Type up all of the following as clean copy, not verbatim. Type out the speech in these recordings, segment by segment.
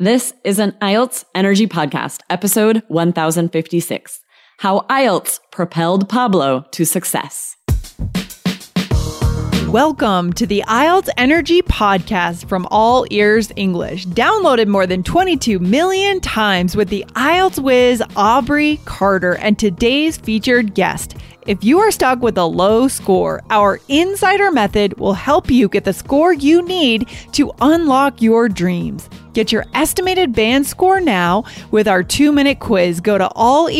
This is an IELTS Energy Podcast, episode 1056, How IELTS Propelled Pablo to Success. Welcome to the IELTS Energy Podcast from All Ears English, downloaded more than 22 million times with the IELTS whiz Aubrey Carter and today's featured guest. If you are stuck with a low score, our Insider Method will help you get the score you need to unlock your dreams. Get your estimated band score now with our 2-minute quiz. Go to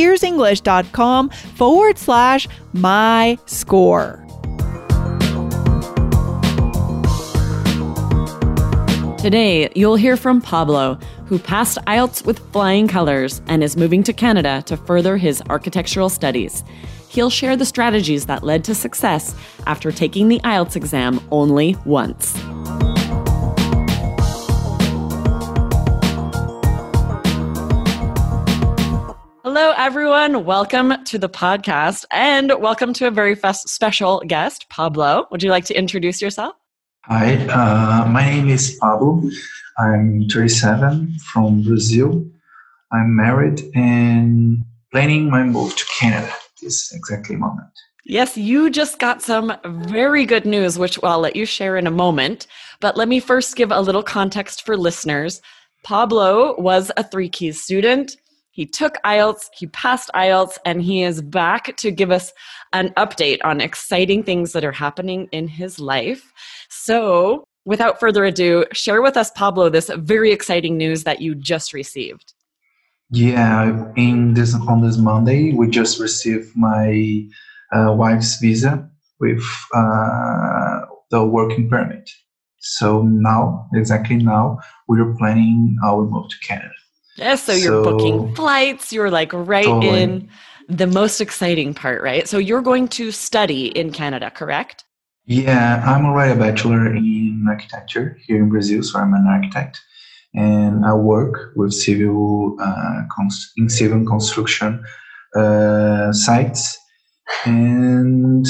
allearsenglish.com/my score. Today, you'll hear from Pablo, who passed IELTS with flying colors and is moving to Canada to further his architectural studies. He'll share the strategies that led to success after taking the IELTS exam only once. Hello, everyone. Welcome to the podcast and welcome to a very special guest, Pablo. Would you like to introduce yourself? Hi, my name is Pablo. I'm 37 from Brazil. I'm married and planning my move to Canada this exactly moment. Yes, you just got some very good news, which I'll let you share in a moment. But let me first give a little context for listeners. Pablo was a 3 Keys student. He took IELTS, he passed IELTS, and he is back to give us an update on exciting things that are happening in his life. So, without further ado, share with us, Pablo, this very exciting news that you just received. Yeah, on this Monday, we just received my wife's visa with the working permit. So exactly now, we are planning our move to Canada. Yes, so you're booking flights, you're like totally in the most exciting part, right? So you're going to study in Canada, correct? Yeah, I'm already a bachelor in architecture here in Brazil, so I'm an architect. And I work with civil construction sites. And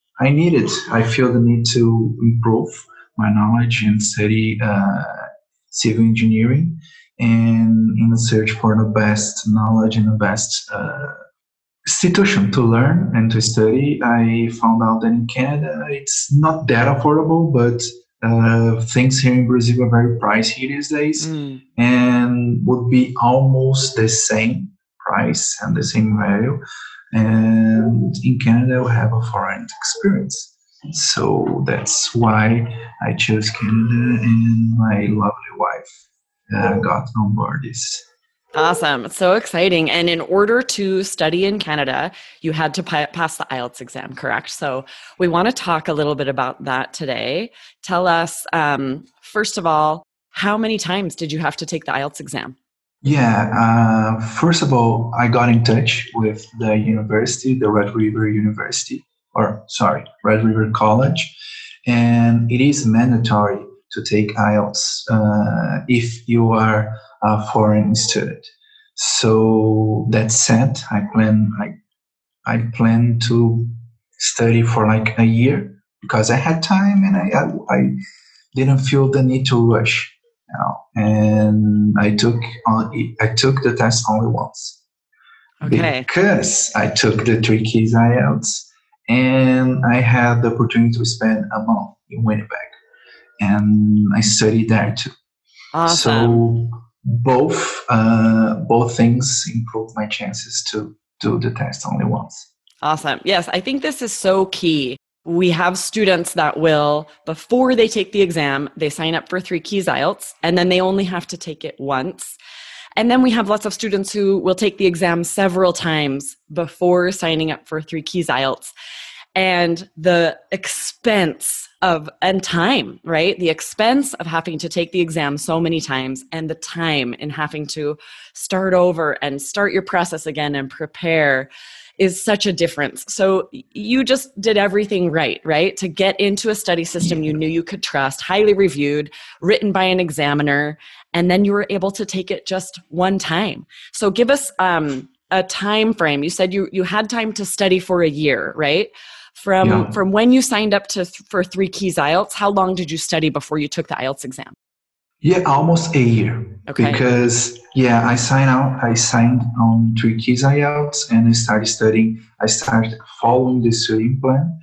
I feel the need to improve my knowledge and study civil engineering. And in a search for the best knowledge and the best institution to learn and to study, I found out that in Canada it's not that affordable, but things here in Brazil are very pricey these days and would be almost the same price and the same value. And in Canada, we have a foreign experience. So that's why I chose Canada, and my lovely wife got on board this. Awesome. It's so exciting. And in order to study in Canada, you had to pass the IELTS exam, correct? So we want to talk a little bit about that today. Tell us, first of all, how many times did you have to take the IELTS exam? Yeah. First of all, I got in touch with the university, the Red River College, and it is mandatory to take IELTS if you are a foreign student. So that said, I plan to study for like a year because I had time and I didn't feel the need to rush. And I took the test only once. Okay. Because I took the 3 Keys IELTS and I had the opportunity to spend a month in Winnipeg. And I studied there too. Awesome. So both things improved my chances to do the test only once. Awesome. Yes, I think this is so key. We have students that will, before they take the exam, they sign up for 3 Keys IELTS, and then they only have to take it once. And then we have lots of students who will take the exam several times before signing up for 3 Keys IELTS. And the expense and time, right? The expense of having to take the exam so many times and the time in having to start over and start your process again and prepare is such a difference. So you just did everything right? To get into a study system you knew you could trust, highly reviewed, written by an examiner, and then you were able to take it just one time. So give us a time frame. You said you had time to study for a year, right? From when you signed up for 3 Keys IELTS, how long did you study before you took the IELTS exam? Yeah, almost a year. Okay. Because I signed on 3 Keys IELTS and I started studying. I started following the studying plan.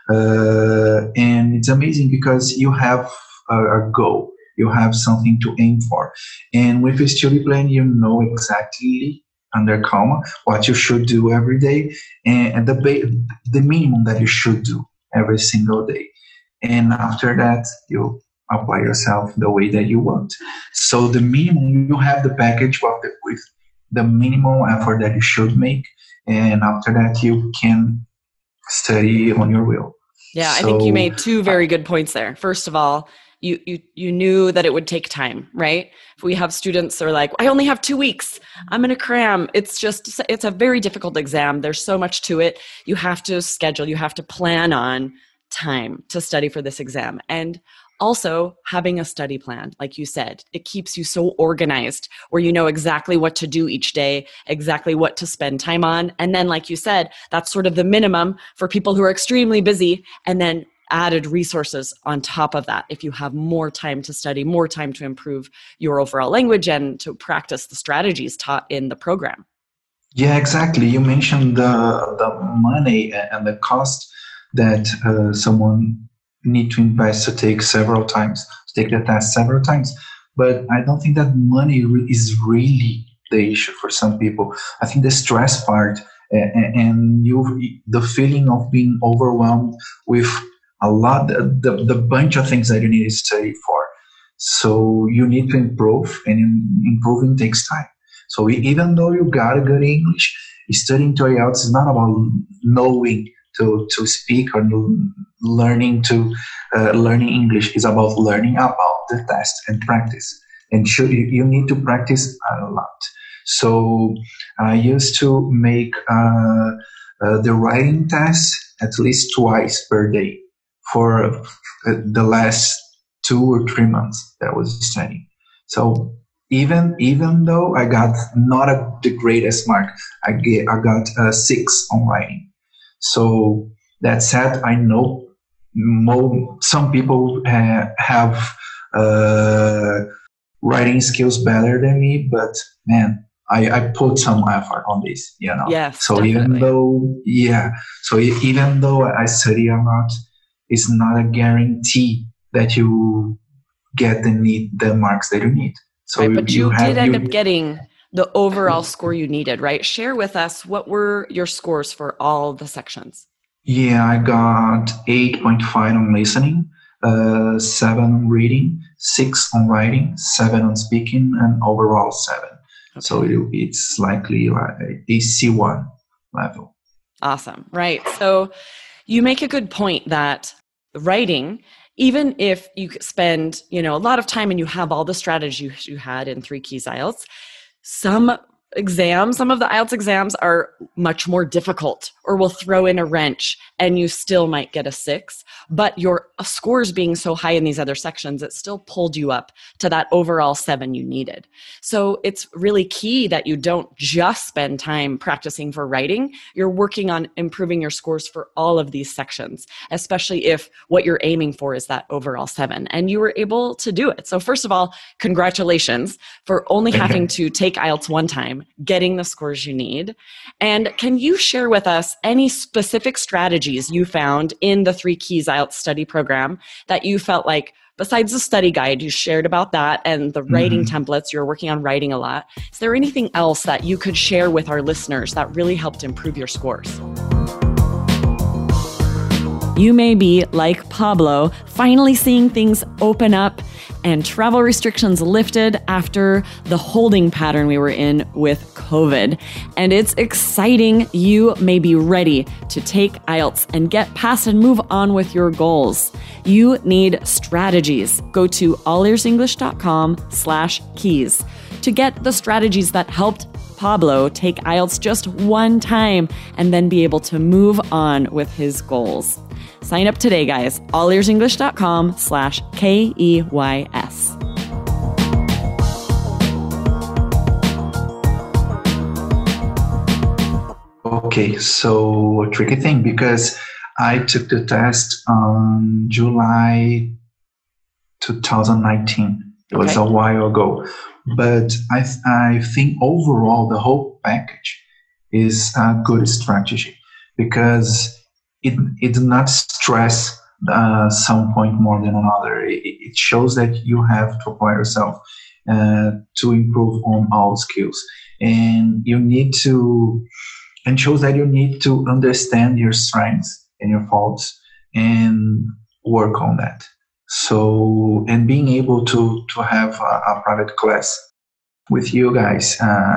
And it's amazing because you have a goal. You have something to aim for. And with a study plan, you know exactly under comma what you should do every day and the minimum that you should do every single day. And after that, you apply yourself the way that you want. So the minimum, you have the package with the minimum effort that you should make. And after that, you can study on your will. Yeah, I think you made two very good points there. First of all, you knew that it would take time, right? If we have students that are like, I only have 2 weeks, I'm going to cram. It's a very difficult exam. There's so much to it. You have to schedule, you have to plan on time to study for this exam. And also having a study plan, like you said, it keeps you so organized where you know exactly what to do each day, exactly what to spend time on. And then, like you said, that's sort of the minimum for people who are extremely busy, and then added resources on top of that. If you have more time to study, more time to improve your overall language and to practice the strategies taught in the program. Yeah, exactly. You mentioned the money and the cost that someone need to invest to take the test several times. But I don't think that money is really the issue for some people. I think the stress part and the feeling of being overwhelmed with the bunch of things that you need to study for. So you need to improve, and improving takes time. So even though you got a good English, studying to IELTS is not about knowing to speak or learning English. Is about learning about the test and practice. And you need to practice a lot. So I used to make the writing test at least twice per day for the last 2 or 3 months that I was studying. So even though I got not the greatest mark, I got a 6 on writing. So that said, I know some people have writing skills better than me, but man, I put some effort on this, Yes, so definitely. even though I study a lot, it's not a guarantee that you get the marks that you need. So right, but you did end up getting the overall score you needed, right? Share with us, what were your scores for all the sections? Yeah, I got 8.5 on listening, 7 on reading, 6 on writing, 7 on speaking, and overall 7. Okay. So it's likely like a C1 level. Awesome. Right. So you make a good point that writing, even if you spend, a lot of time and you have all the strategies you had in 3 Keys IELTS, some of the IELTS exams are much more difficult or will throw in a wrench and you still might get a 6, but your scores being so high in these other sections, it still pulled you up to that overall 7 you needed. So it's really key that you don't just spend time practicing for writing. You're working on improving your scores for all of these sections, especially if what you're aiming for is that overall 7. And you were able to do it. So first of all, congratulations for only having to take IELTS one time, getting the scores you need. And can you share with us any specific strategies you found in the 3 Keys IELTS study program that you felt like, besides the study guide, you shared about that and the writing templates, you're working on writing a lot. Is there anything else that you could share with our listeners that really helped improve your scores? You may be, like Pablo, finally seeing things open up and travel restrictions lifted after the holding pattern we were in with COVID. And it's exciting. You may be ready to take IELTS and get past and move on with your goals. You need strategies. Go to allearsenglish.com/keys to get the strategies that helped Pablo take IELTS just one time and then be able to move on with his goals. Sign up today, guys. allearsenglish.com/KEYS. Okay, so a tricky thing because I took the test on July 2019 It was a while ago. But I think overall the whole package is a good strategy because it does not stress some point more than another. It shows that you have to apply yourself to improve on all skills. And you need to, and shows that you need to understand your strengths and your faults and work on that. So, and being able to have a private class with you guys,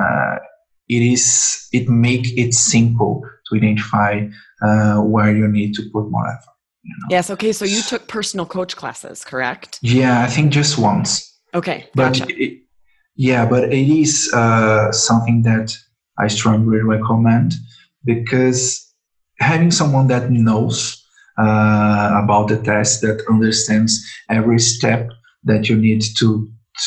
it make it simple to identify where you need to put more effort. Yes. Okay. So you took personal coach classes, correct? Yeah, I think just once. Okay. Gotcha. But but it is something that I strongly recommend because having someone that knows about the test, that understands every step that you need to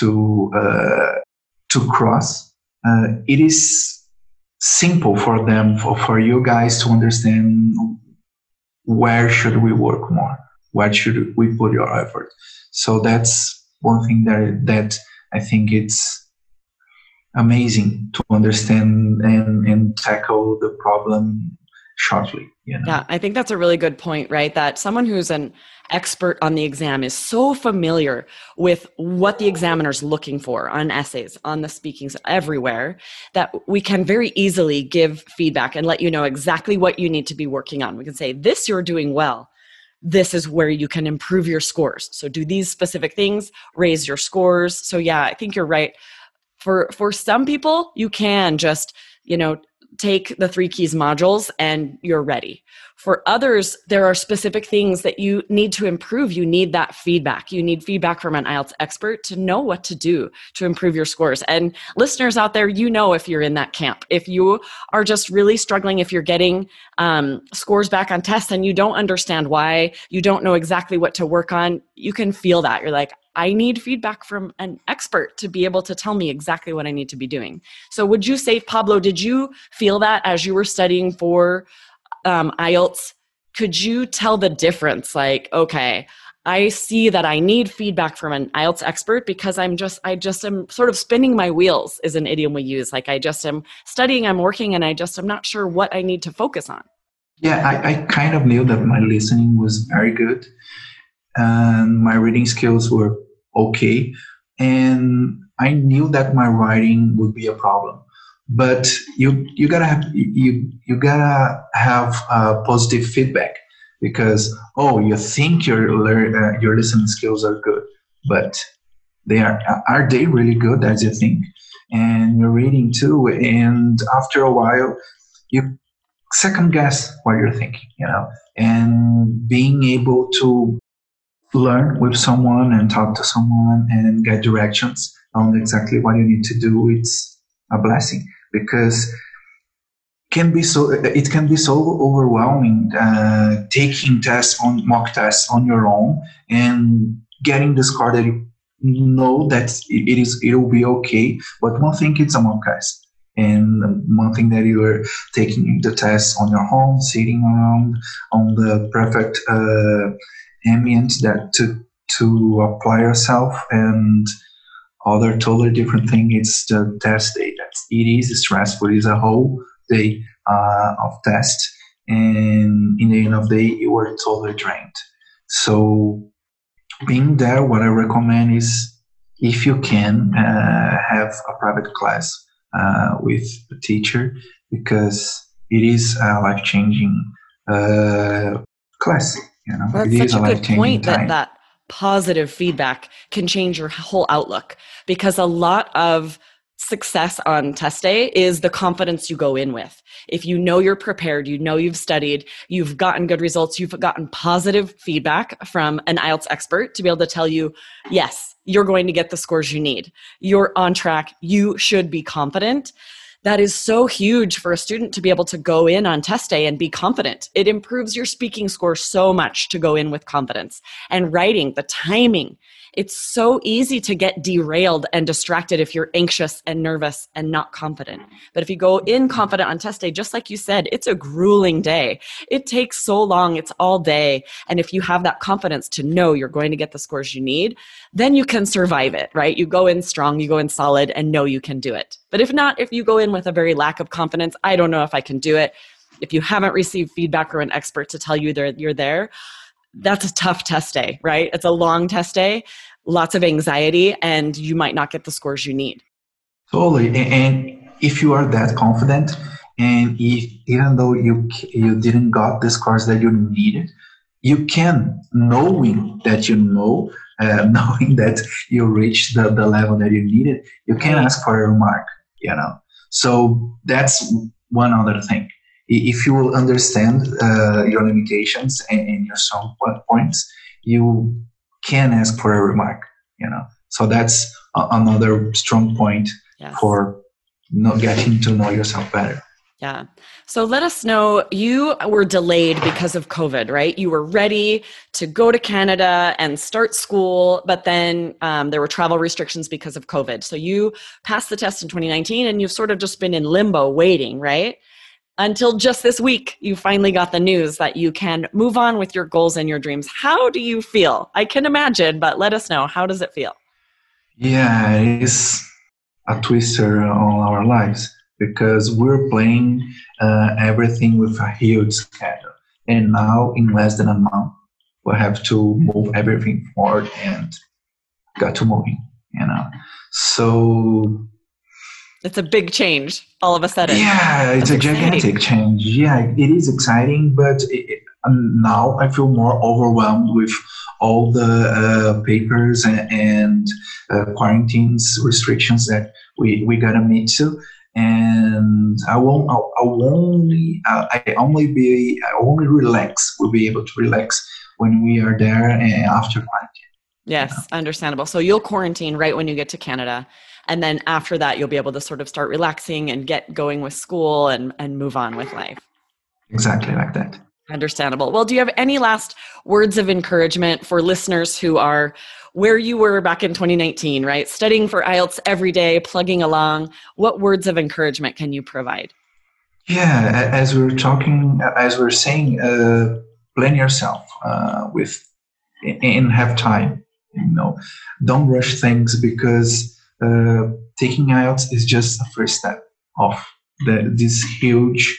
cross, it is simple for them, for you guys to understand where should we work more, where should we put your effort. So that's one thing that I think it's amazing to understand and tackle the problem shortly. Yeah, I think that's a really good point, right? That someone who's an expert on the exam is so familiar with what the examiner's looking for on essays, on the speakings, everywhere, that we can very easily give feedback and let you know exactly what you need to be working on. We can say, this you're doing well. This is where you can improve your scores. So do these specific things, raise your scores. So yeah, I think you're right. For some people, you can just, take the 3 keys modules and you're ready. For others, there are specific things that you need to improve. You need that feedback. You need feedback from an IELTS expert to know what to do to improve your scores. And listeners out there, if you're in that camp. If you are just really struggling, if you're getting scores back on tests and you don't understand why, you don't know exactly what to work on, you can feel that. You're like, I need feedback from an expert to be able to tell me exactly what I need to be doing. So would you say, Pablo, did you feel that as you were studying for IELTS? Could you tell the difference? Like, okay, I see that I need feedback from an IELTS expert because I just am sort of spinning my wheels is an idiom we use. Like I just am studying, I'm working, and I'm not sure what I need to focus on. Yeah, I kind of knew that my listening was very good and my reading skills were okay, and I knew that my writing would be a problem. But you gotta have positive feedback because you think your listening skills are good, but are they really good as you think? And you're reading too, and after a while you second guess what you're thinking, and being able to learn with someone and talk to someone and get directions on exactly what you need to do, it's a blessing because it can be so overwhelming taking mock tests on your own and getting the score that you know that it will be okay. But one thing, it's a mock test, and one thing that you are taking the test on your home, sitting around on the perfect ambient that to apply yourself, and other totally different thing. It's the test day. It is stressful. It's a whole day of test, and in the end of the day, you are totally drained. So being there, what I recommend is if you can have a private class with a teacher, because it is a life-changing class. That's such a good point that positive feedback can change your whole outlook, because a lot of success on test day is the confidence you go in with. If you know you're prepared, you've studied, you've gotten good results, you've gotten positive feedback from an IELTS expert to be able to tell you, yes, you're going to get the scores you need. You're on track. You should be confident. That is so huge for a student to be able to go in on test day and be confident. It improves your speaking score so much to go in with confidence. And writing, the timing It's so easy to get derailed and distracted if you're anxious and nervous and not confident. But if you go in confident on test day, just like you said, it's a grueling day. It takes so long. It's all day. And if you have that confidence to know you're going to get the scores you need, then you can survive it, right? You go in strong, you go in solid, and know you can do it. But if not, if you go in with a very lack of confidence, I don't know if I can do it. If you haven't received feedback from an expert to tell you that you're there, that's a tough test day, right? It's a long test day, lots of anxiety, and you might not get the scores you need. Totally. And if you are that confident, and even though you didn't got the scores that you needed, you can, knowing that knowing that you reached the level that you needed, you can ask for a remark, So that's one other thing. If you will understand your limitations and your strong points, you can ask for a remark, So that's another strong point for getting to know yourself better. Yeah. So let us know, you were delayed because of COVID, right? You were ready to go to Canada and start school, but then there were travel restrictions because of COVID. So you passed the test in 2019 and you've sort of just been in limbo waiting, right? Until just this week, you finally got the news that you can move on with your goals and your dreams. How do you feel? I can imagine, but let us know. How does it feel? Yeah, it is a twister on our lives because we're planning everything with a huge schedule. And now, in less than a month, we'll have to move everything forward and got to moving, So it's a big change all of a sudden. Yeah, it's a gigantic change. Yeah, it is exciting, but now I feel more overwhelmed with all the papers and quarantines restrictions that we gotta meet to. And I only relax. We'll be able to relax when we are there after quarantine. Yes, understandable. So you'll quarantine right when you get to Canada. And then after that, you'll be able to sort of start relaxing and get going with school and move on with life. Exactly like that. Understandable. Well, do you have any last words of encouragement for listeners who are where you were back in 2019, right? Studying for IELTS every day, plugging along. What words of encouragement can you provide? Yeah, as we're saying, plan yourself and have time. Don't rush things because taking IELTS is just the first step of this huge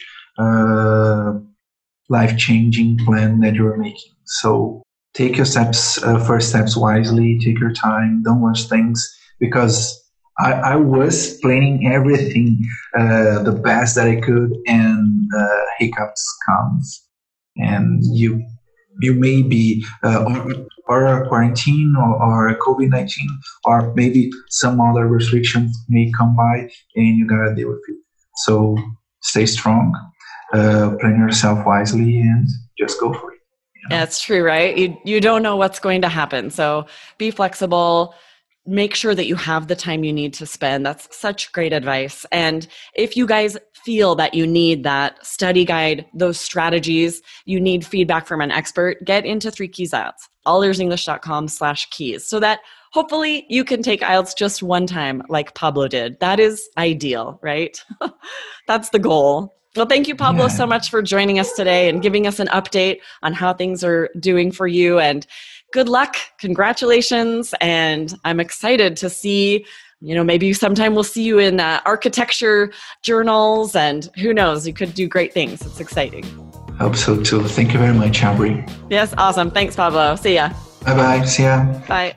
life-changing plan that you're making. So take your first steps wisely, take your time, don't rush things, because I was planning everything the best that I could, and hiccups comes, and you may be or a quarantine or a COVID-19 or maybe some other restrictions may come by and you gotta deal with it. So stay strong, plan yourself wisely, and just go for it. That's true, right? You don't know what's going to happen. So be flexible. Make sure that you have the time you need to spend. That's such great advice. And if you guys feel that you need that study guide, those strategies, you need feedback from an expert, get into 3 Keys IELTS, allearsenglish.com/keys, so that hopefully you can take IELTS just one time like Pablo did. That is ideal, right? That's the goal. Well, thank you, Pablo, so much for joining us today and giving us an update on how things are doing for you. And good luck. Congratulations. And I'm excited to see, maybe sometime we'll see you in architecture journals, and who knows, you could do great things. It's exciting. Hope so too. Thank you very much, Aubrey. Yes, awesome. Thanks, Pablo. See ya. Bye-bye. See ya. Bye.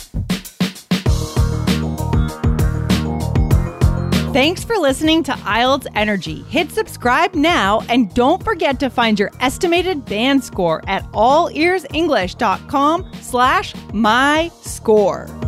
Thanks for listening to IELTS Energy. Hit subscribe now, and don't forget to find your estimated band score at allearsenglish.com/myscore.